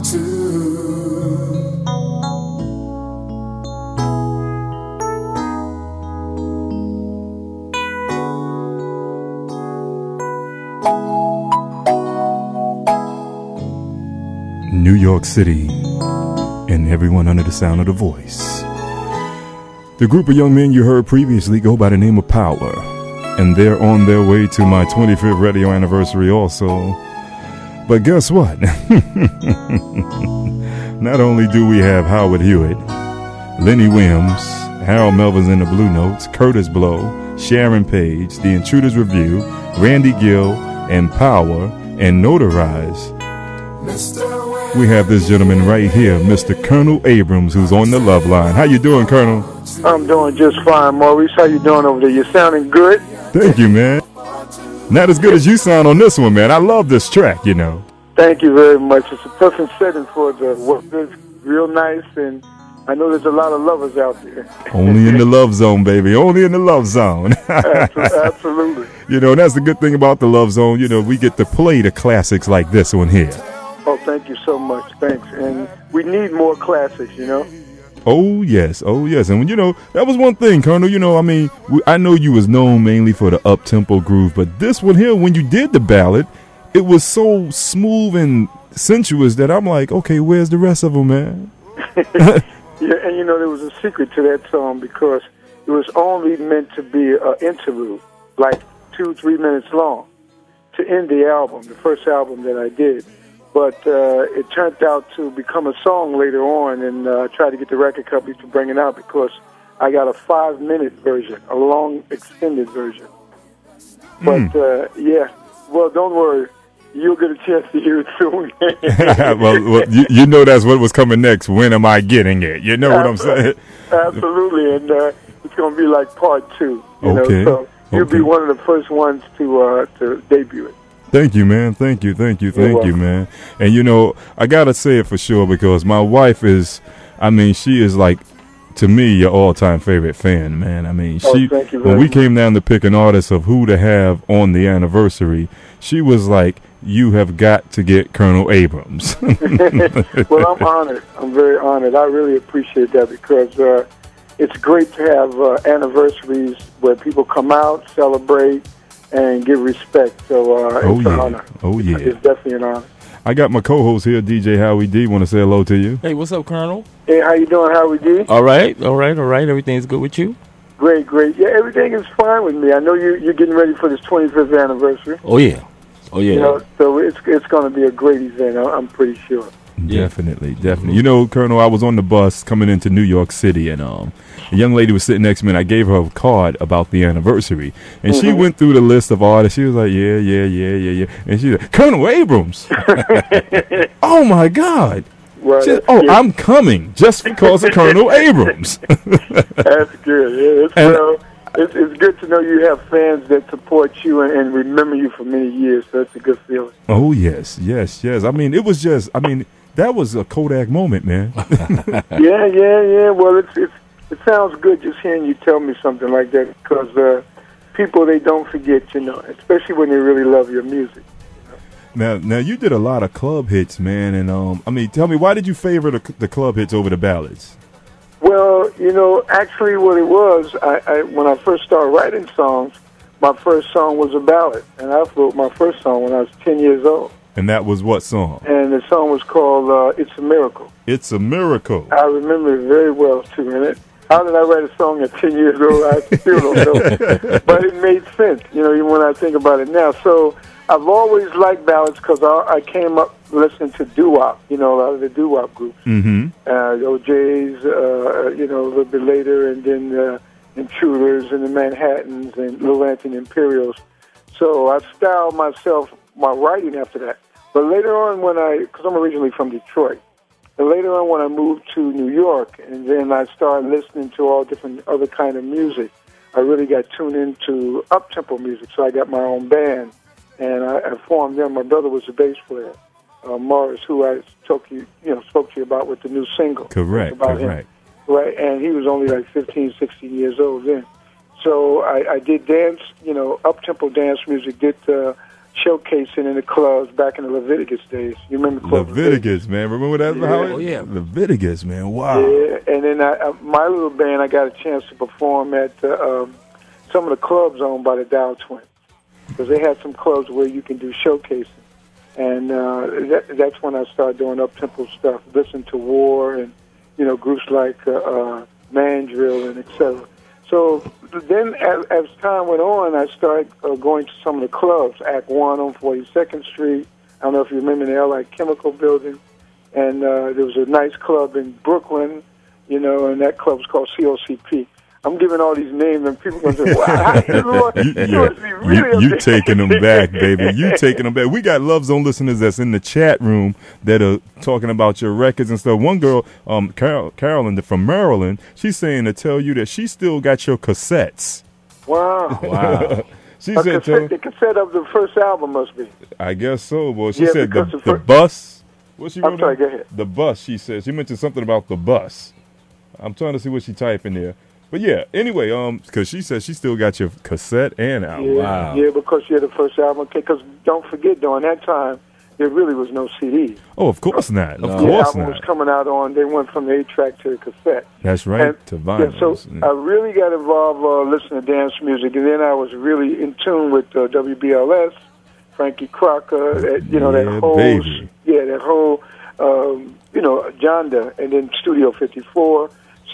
New York City, and everyone under the sound of the voice. The group of young men you heard previously go by the name of Power, and they're on their way to my 25th radio anniversary also. But guess what? Not only do we have Howard Hewitt, Lenny Williams, Harold Melvins and the Blue Notes, Curtis Blow, Sharon Page, The Intruders Review, Randy Gill, and Power, and Notarized, we have this gentleman right here, Mr. Colonel Abrams, who's on the love line. How you doing, Colonel? I'm doing just fine, Maurice. How you doing over there? You sounding good? Thank you, man. Not as good as you sound on this one, man. I love this track, you know. Thank you very much. It's a perfect setting for the work. It's real nice, and I know there's a lot of lovers out there. Only in the love zone, baby. Only in the love zone. Absolutely. You know, that's the good thing about the love zone. You know, we get to play the classics like this one here. Oh, thank you so much. Thanks. And we need more classics, you know? Oh, yes. Oh, yes. And, you know, that was one thing, Colonel. You know, I mean, I know you was known mainly for the up-tempo groove, but this one here, when you did the ballad, it was so smooth and sensuous that I'm like, okay, where's the rest of them, man? Yeah, and, you know, there was a secret to that song because it was only meant to be an interlude, like 2-3 minutes long, to end the album, the first album that I did. But it turned out to become a song later on, and I tried to get the record company to bring it out because I got a 5-minute version, a long, extended version. But, yeah, well, don't worry. You'll get a chance to hear it soon. well, you know that's what was coming next. When am I getting it? You know what I'm saying? Absolutely, and it's going to be like part 2. You know? So you'll be one of the first ones to debut it. Thank you, man. Thank you, man. And, you know, I got to say it for sure because my wife is, I mean, she is like, to me, your all-time favorite fan, man. I mean, when we came down to pick an artist of who to have on the anniversary, she was like, you have got to get Colonel Abrams. Well, I'm honored. I'm very honored. I really appreciate that because it's great to have anniversaries where people come out, celebrate, and give respect. So it's an honor. Oh, yeah. It's definitely an honor. I got my co-host here, DJ Howie D. Want to say hello to you? Hey, what's up, Colonel? Hey, how you doing, Howie D? All right. Everything's good with you? Great. Yeah, everything is fine with me. I know you're getting ready for this 25th anniversary. Oh, yeah. You know, so it's going to be a great event, I'm pretty sure. Definitely. You know, Colonel, I was on the bus coming into New York City, and a young lady was sitting next to me, and I gave her a card about the anniversary. And she went through the list of artists. She was like, yeah. And she said, Colonel Abrams. Oh, my God. Right, said, I'm coming just because of Colonel Abrams. That's good. Yeah, it's good to know you have fans that support you and remember you for many years. So that's a good feeling. Oh, yes. I mean, that was a Kodak moment, man. Yeah. Well, it sounds good just hearing you tell me something like that because people, they don't forget, you know, especially when they really love your music. Now you did a lot of club hits, man, and I mean, tell me, why did you favor the club hits over the ballads? Well, you know, actually what it was, I when I first started writing songs, my first song was a ballad, and I wrote my first song when I was 10 years old. And that was what song? And the song was called It's a Miracle. It's a Miracle. I remember it very well, too, and how did I write a song at 10 years old? I still don't know. But it made sense, you know, even when I think about it now. So I've always liked ballads because I came up listening to doo-wop, you know, a lot of the doo-wop groups. Mm-hmm. OJ's, you know, a little bit later, and then Intruders and the Manhattans and Little Anthony Imperials. So I styled my writing after that. But later on because I'm originally from Detroit, and later on when I moved to New York, and then I started listening to all different other kind of music, I really got tuned into up-tempo music, so I got my own band. And I formed them. My brother was a bass player, Morris, who I spoke to you about with the new single. Correct. Him. Right, and he was only like 15, 16 years old then. So I did dance, you know, up-tempo dance music, did showcasing in the clubs back in the Leviticus days. You remember Club Leviticus, man. Remember that? Yeah. Howard? Oh, yeah. Leviticus, man. Wow. Yeah, and then my little band, I got a chance to perform at some of the clubs owned by the Dow Twins, because they had some clubs where you can do showcasing. And that's when I started doing up-tempo stuff, listen to War and, groups like Mandrill and et cetera. So then as time went on, I started going to some of the clubs, Act 1 on 42nd Street. I don't know if you remember the L.I. Chemical Building. And there was a nice club in Brooklyn, and that club was called COCP. I'm giving all these names, and people are going to say, wow, you taking them back, baby. You taking them back. We got Love Zone listeners that's in the chat room that are talking about your records and stuff. One girl, Carolyn from Maryland, she's saying to tell you that she still got your cassettes. Wow. Wow. She said the cassette of the first album must be. I guess so. Well, she said because the bus. What she wrote? I'm sorry, go ahead. The bus, she said. She mentioned something about the bus. I'm trying to see what she typed in there. But yeah, anyway, because she said she still got your cassette and album. Yeah, Wow. Yeah, because she had the first album. Because don't forget, during that time, there really was no CDs. Oh, of course not. Of No. The course album not. was coming out on, they went from the 8-track to the cassette. That's right, And, to vinyl. Yeah, so I really got involved listening to dance music, and then I was really in tune with WBLS, Frankie Crocker, that whole, baby. that whole, Jonda, and then Studio 54.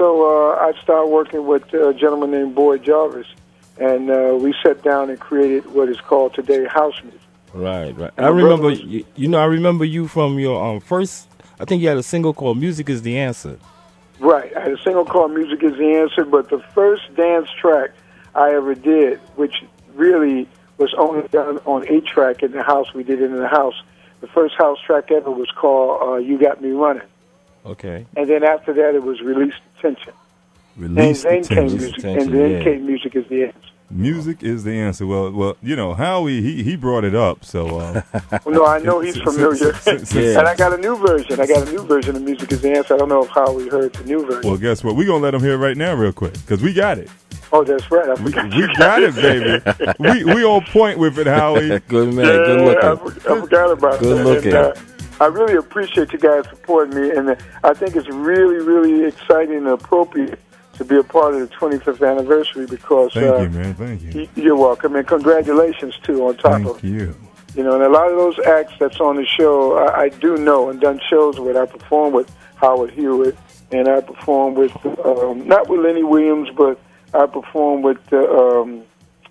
So I started working with a gentleman named Boyd Jarvis, and we sat down and created what is called today house music. Right. I remember, I remember you from your first, I think you had a single called Music is the Answer. Right. I had a single called Music is the Answer, but the first dance track I ever did, which really was only done on 8-track in the house, we did it in the house. The first house track ever was called You Got Me Running. Okay. And then after that, it was Release the Tension. Release and then the came tension. music, Tension, and then yeah. came Music is the Answer. Music is the answer. Well, Howie, he brought it up, so. Well, no, I know he's familiar. Yeah. And I got a new version. of Music is the Answer. I don't know if Howie heard the new version. Well, guess what? We're going to let him hear it right now real quick, because we got it. Oh, that's right. I We forgot. got it, baby. We on point with it, Howie. Good man. Good looking. I forgot about Good that. looking. And, I really appreciate you guys supporting me, and I think it's really, really exciting and appropriate to be a part of the 25th anniversary because Thank you, man. Thank you. You're welcome, and congratulations too on top of Thank you. and a lot of those acts that's on the show I do know and done shows with. I performed with Howard Hewitt, and I performed with not with Lenny Williams, but I performed with Harold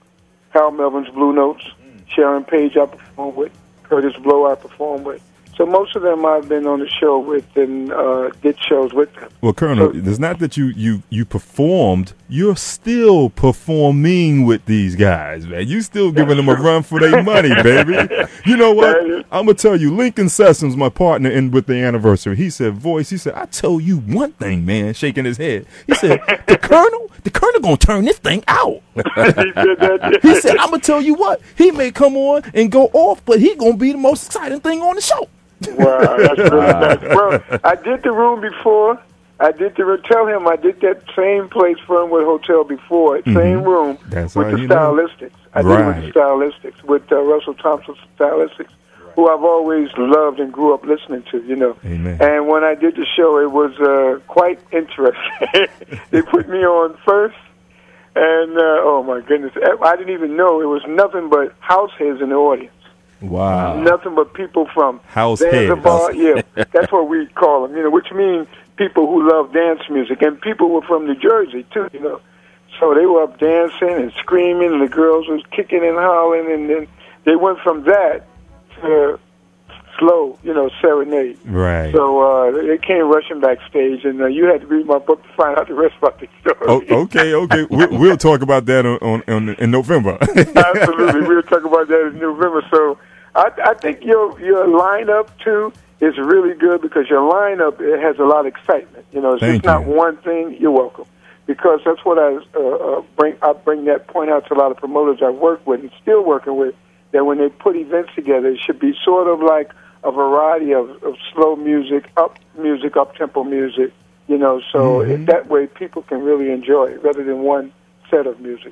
Melvin's Blue Notes, Sharon Page I performed with, Curtis Blow I performed with. So most of them I've been on the show with and did shows with them. Well, Colonel, it's not that you performed. You're still performing with these guys, man. You still giving them a run for their money, baby. You know what? I'm going to tell you, Lincoln Sessoms, my partner with the anniversary, he said, Voice, he said, I tell you one thing, man, shaking his head. He said, the Colonel going to turn this thing out. He said that. He said, I'm going to tell you what, he may come on and go off, but he going to be the most exciting thing on the show. Wow, that's really nice. Well, I did the room before. Tell him I did that same place, Fernwood Hotel, before. Same room That's with how the you know. Stylistics. I did it with the Stylistics, with Russell Thompson's Stylistics, who I've always loved and grew up listening to, Amen. And when I did the show, it was quite interesting. They put me on first, and oh my goodness, I didn't even know. It was nothing but house heads in the audience. Wow. Nothing but people from House Zanzibar. heads. Yeah, that's what we call them, which means people who love dance music. And people were from New Jersey, too, So they were up dancing and screaming, and the girls was kicking and hollering, and then they went from that to slow, serenade. Right. So they came rushing backstage, and you had to read my book to find out the rest about the story. Oh, okay. We'll talk about that in November. Absolutely. We'll talk about that in November. So I think your lineup, too, is really good because your lineup it has a lot of excitement. It's Thank just not you. one thing. You're welcome. Because that's what I bring that point out to a lot of promoters I've worked with and still working with, that when they put events together, it should be sort of like a variety of slow music, up-tempo music, so that way people can really enjoy it rather than one set of music.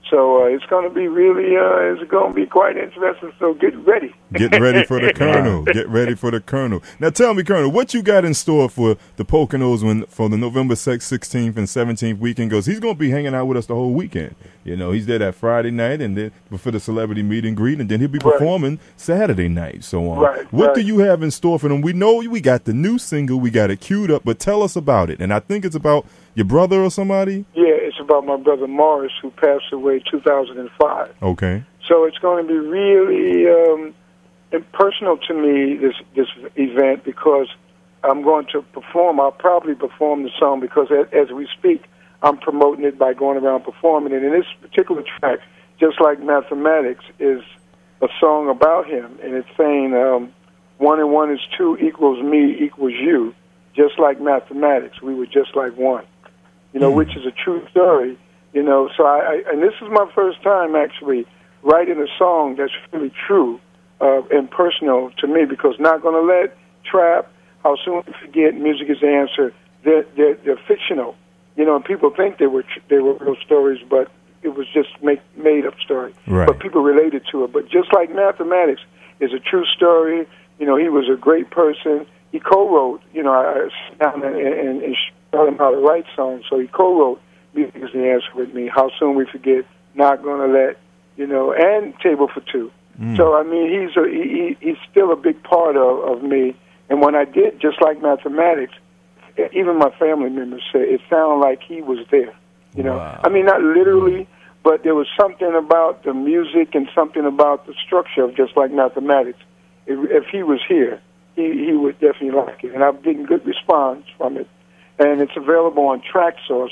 So it's going to be really, it's going to be quite interesting. So get ready. Get ready for the Colonel. Get ready for the Colonel. Now tell me, Colonel, what you got in store for the Poconos for the November 16th and 17th weekend? Because he's going to be hanging out with us the whole weekend. You know, he's there that Friday night and then for the celebrity meet and greet, and then he'll be performing Saturday night. So what do you have in store for them? We know we got the new single, we got it queued up, but tell us about it. And I think it's about your brother or somebody? Yeah, it's about my brother Morris, who passed away in 2005. Okay. So it's going to be really personal to me, this event, because I'm going to perform. I'll probably perform the song because as we speak, I'm promoting it by going around performing it. And this particular track, Just Like Mathematics, is a song about him. And it's saying 1 and 1 is 2 equals me equals you. Just like mathematics, we were just like one. You know, which is a true story, you know. So and this is my first time actually writing a song that's really true and personal to me, because Not Gonna Let, Trap, How Soon We Forget, Music is the Answer, they're fictional, you know, and people think they were real stories, but it was just made up story. Right. But people related to it. But Just Like Mathematics is a true story. You know, he was a great person. He co-wrote, you know, I sat down and taught him how to write songs, so he co-wrote Music is the Answer with me, How Soon We Forget, Not Gonna Let, you know, and Table for Two. So, I mean, he's still a big part of me. And when I did Just Like Mathematics, even my family members said it sounded like he was there, you know. Wow. I mean, not literally, but there was something about the music and something about the structure of Just Like Mathematics. If he was here, he would definitely like it. And I'm getting good response from it. And it's available on TraxSource,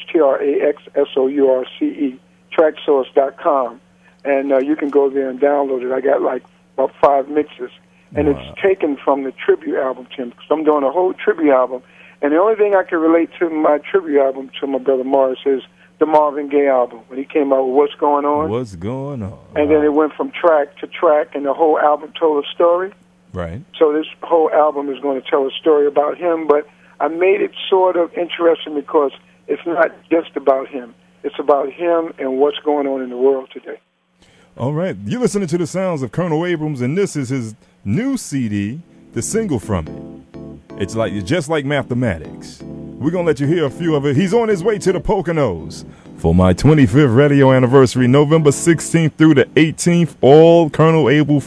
TraxSource, TraxSource.com. And you can go there and download it. I got like about 5 mixes. And it's taken from the tribute album, Tim, because I'm doing a whole tribute album. And the only thing I can relate to my tribute album to my brother Morris is the Marvin Gaye album, when he came out with What's Going On. What's Going On. And then it went from track to track, and the whole album told a story. Right. So this whole album is going to tell a story about him, but I made it sort of interesting because it's not just about him. It's about him and what's going on in the world today. All right. You're listening to the sounds of Colonel Abrams, and this is his new CD, the single from it. It's Just Like Mathematics. We're going to let you hear a few of it. He's on his way to the Poconos for my 25th radio anniversary, November 16th through the 18th. All Colonel Abrams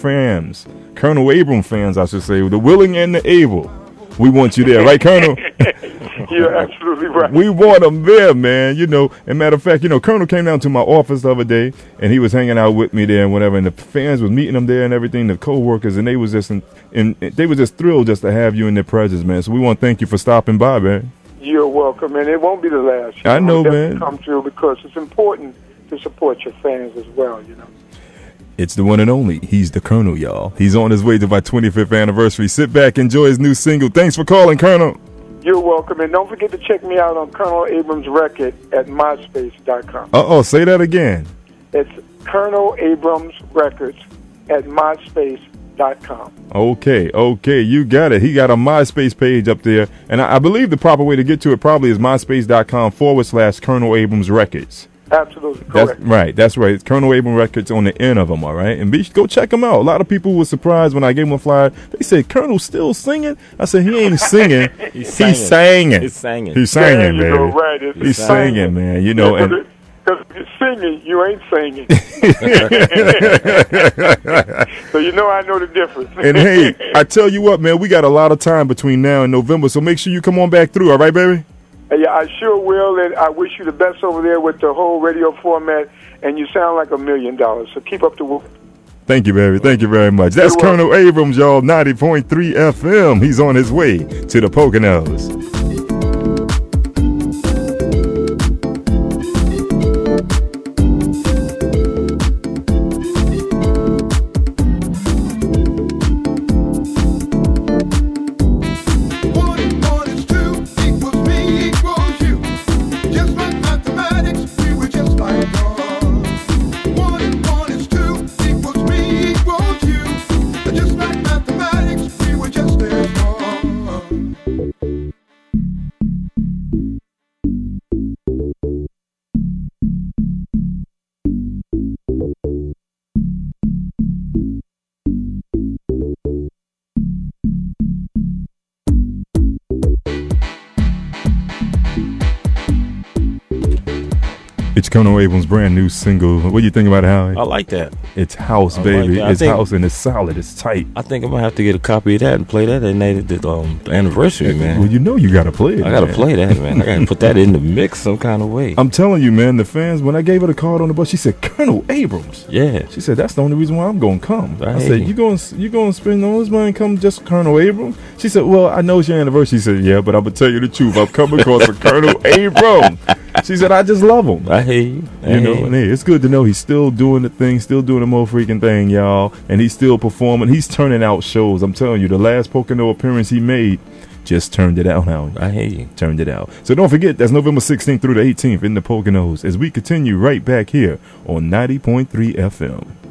fans, I should say, the willing and the able. We want you there, right, Colonel? You're absolutely right. We want them there, man. You know, and matter of fact, you know, Colonel came down to my office the other day, and he was hanging out with me there and whatever, and the fans was meeting him there and everything, the co-workers, and they was just they were just thrilled just to have you in their presence, man. So we want to thank you for stopping by, man. You're welcome, and it won't be the last. I know, man. Come through because it's important to support your fans as well, you know. It's the one and only. He's the Colonel, y'all. He's on his way to my 25th anniversary. Sit back, enjoy his new single. Thanks for calling, Colonel. You're welcome. And don't forget to check me out on Colonel Abrams Record at MySpace.com. Say that again. It's Colonel Abrams Records at MySpace.com. Okay, you got it. He got a MySpace page up there. And I believe the proper way to get to it probably is MySpace.com/Colonel Abrams Records. Absolutely correct. That's right. It's Colonel Abrams Records on the end of them, all right? And go check them out. A lot of people were surprised when I gave them a flyer. They said, Colonel's still singing? I said, he ain't singing. He's singing. He's singing, baby. Right. He's singing, man. You know, because if you're singing, you ain't singing. So you know I know the difference. And hey, I tell you what, man, we got a lot of time between now and November, so make sure you come on back through, all right, baby? Yeah, I sure will, and I wish you the best over there with the whole radio format, and you sound like $1 million, so keep up the work. Thank you, baby. Thank you very much. That's Colonel Abrams, y'all, 90.3 FM. He's on his way to the Poconos. Colonel Abrams' brand new single. What do you think about it, Howie? I like that. It's house, baby. It's house, and it's solid. It's tight. I think I'm gonna have to get a copy of that and play that at the anniversary, man. Well, you know you gotta play it. I gotta play that, man. I gotta put that in the mix some kind of way. I'm telling you, man. The fans, when I gave her the card on the bus, she said, "Colonel Abrams." Yeah. She said, "That's the only reason why I'm gonna come." Right. I said, "You gonna spend all this money and come just Colonel Abrams?" She said, "Well, I know it's your anniversary." She said, "Yeah, but I'm gonna tell you the truth. I'm coming because of Colonel Abrams." She said, "I just love him." I hear you. And hey, it's good to know he's still doing the thing, still doing the Mo freaking thing, y'all, and he's still performing. He's turning out shows. I'm telling you, the last Pocono appearance he made just turned it out. Now I hear you. Turned it out. So don't forget, that's November 16th through the 18th in the Poconos as we continue right back here on 90.3 FM.